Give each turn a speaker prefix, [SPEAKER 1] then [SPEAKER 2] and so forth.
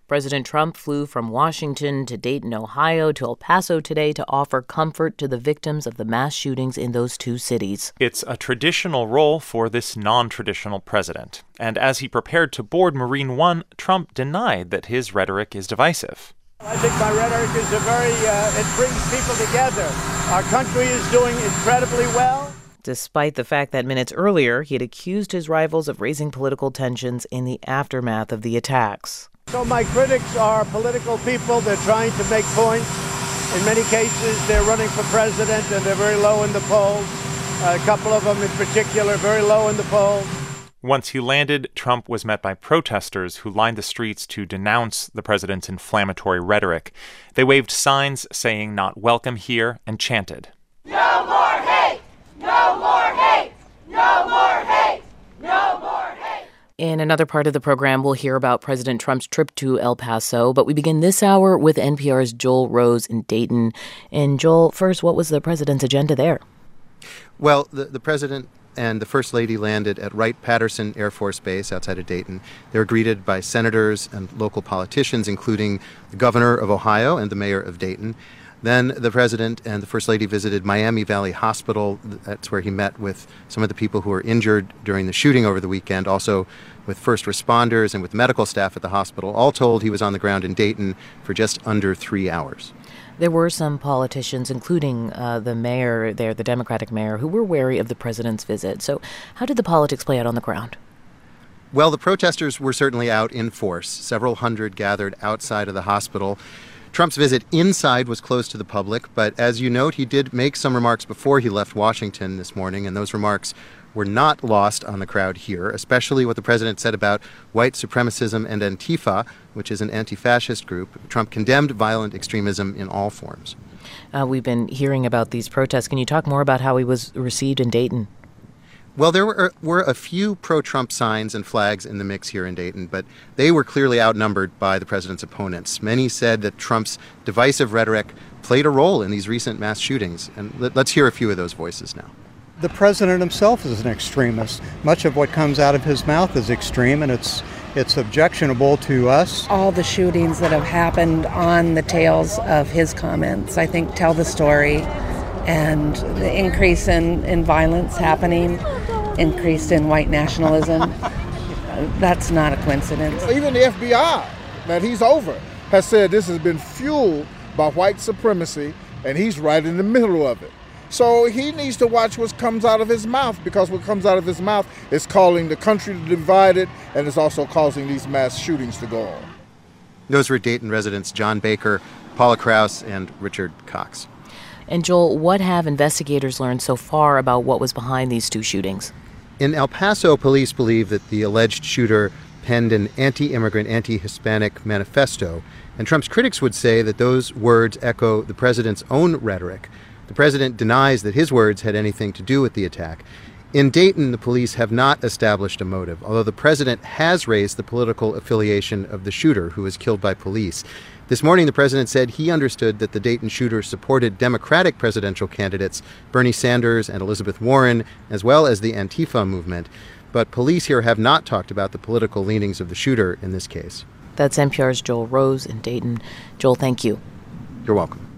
[SPEAKER 1] President Trump flew from Washington to Dayton, Ohio, to El Paso today to offer comfort to the victims of the mass shootings in those two cities.
[SPEAKER 2] It's a traditional role for this non-traditional president. And as he prepared to board Marine One, Trump denied that his rhetoric is divisive.
[SPEAKER 3] I think my rhetoric is it brings people together. Our country is doing incredibly well.
[SPEAKER 1] Despite the fact that minutes earlier, he had accused his rivals of raising political tensions in the aftermath of the attacks.
[SPEAKER 3] So my critics are political people. They're trying to make points. In many cases, they're running for president, and they're very low in the polls. A couple of them in particular, very low in the polls.
[SPEAKER 2] Once he landed, Trump was met by protesters who lined the streets to denounce the president's inflammatory rhetoric. They waved signs saying "Not welcome here" and chanted,
[SPEAKER 4] "No more hate! No more hate! No more hate! No more hate!"
[SPEAKER 1] In another part of the program, we'll hear about President Trump's trip to El Paso, but we begin this hour with NPR's Joel Rose in Dayton. And Joel, first, what was the president's agenda there?
[SPEAKER 5] Well, the president and the First Lady landed at Wright-Patterson Air Force Base outside of Dayton. They were greeted by senators and local politicians, including the governor of Ohio and the mayor of Dayton. Then the president and the First Lady visited Miami Valley Hospital. That's where he met with some of the people who were injured during the shooting over the weekend, also with first responders and with medical staff at the hospital. All told, he was on the ground in Dayton for just under 3 hours.
[SPEAKER 1] There were some politicians, including the mayor there, the Democratic mayor, who were wary of the president's visit. So how did the politics play out on the ground?
[SPEAKER 5] Well, the protesters were certainly out in force. Several hundred gathered outside of the hospital. Trump's visit inside was closed to the public, but as you note, he did make some remarks before he left Washington this morning, and those remarks were not lost on the crowd here, especially what the president said about white supremacism and Antifa, which is an anti-fascist group. Trump condemned violent extremism in all forms.
[SPEAKER 1] We've been hearing about these protests. Can you talk more about how he was received in Dayton?
[SPEAKER 5] Well, there were a few pro-Trump signs and flags in the mix here in Dayton, but they were clearly outnumbered by the president's opponents. Many said that Trump's divisive rhetoric played a role in these recent mass shootings. And let's hear a few of those voices now.
[SPEAKER 6] The president himself is an extremist. Much of what comes out of his mouth is extreme, and it's objectionable to us.
[SPEAKER 7] All the shootings that have happened on the tails of his comments, I think, tell the story. And the increase in violence happening, increase in white nationalism, that's not a coincidence.
[SPEAKER 8] Even the FBI that he's over has said this has been fueled by white supremacy, and he's right in the middle of it. So he needs to watch what comes out of his mouth, because what comes out of his mouth is calling the country divided, and it's also causing these mass shootings to go on.
[SPEAKER 5] Those were Dayton residents John Baker, Paula Krause, and Richard Cox.
[SPEAKER 1] And Joel, what have investigators learned so far about what was behind these two shootings?
[SPEAKER 5] In El Paso, police believe that the alleged shooter penned an anti-immigrant, anti-Hispanic manifesto, and Trump's critics would say that those words echo the president's own rhetoric. The president denies that his words had anything to do with the attack. In Dayton, the police have not established a motive, although the president has raised the political affiliation of the shooter who was killed by police. This morning, the president said he understood that the Dayton shooter supported Democratic presidential candidates Bernie Sanders and Elizabeth Warren, as well as the Antifa movement. But police here have not talked about the political leanings of the shooter in this case.
[SPEAKER 1] That's NPR's Joel Rose in Dayton. Joel, thank you.
[SPEAKER 5] You're welcome.